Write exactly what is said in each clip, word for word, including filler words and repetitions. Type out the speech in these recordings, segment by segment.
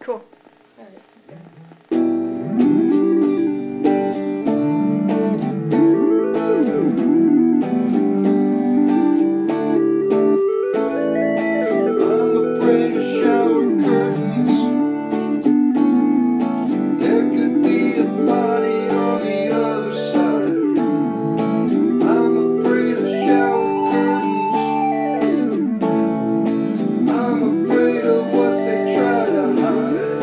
Cool. Alright, let's go. I'm afraid of shower curtains. There could be a body on the other side. I'm afraid of shower curtains. I'm afraid of what they try to hide.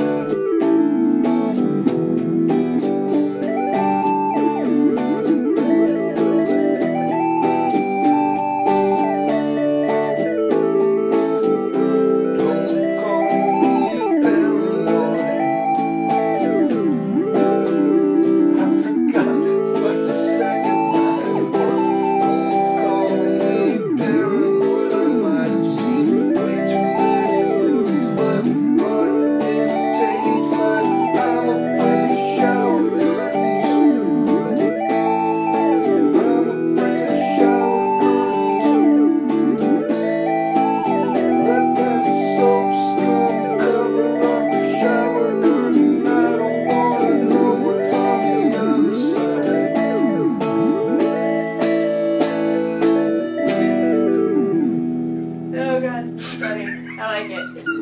Don't call me paranoid. I forgot what the second line was. Don't call me paranoid. I might have seen way too many movies, but what imitates life? I'm afraid of shower curtains. I'm afraid of shower curtains. Let that soap scum cover up the shower curtain. I don't wanna know what's on the other side. Oh god, funny. I like it.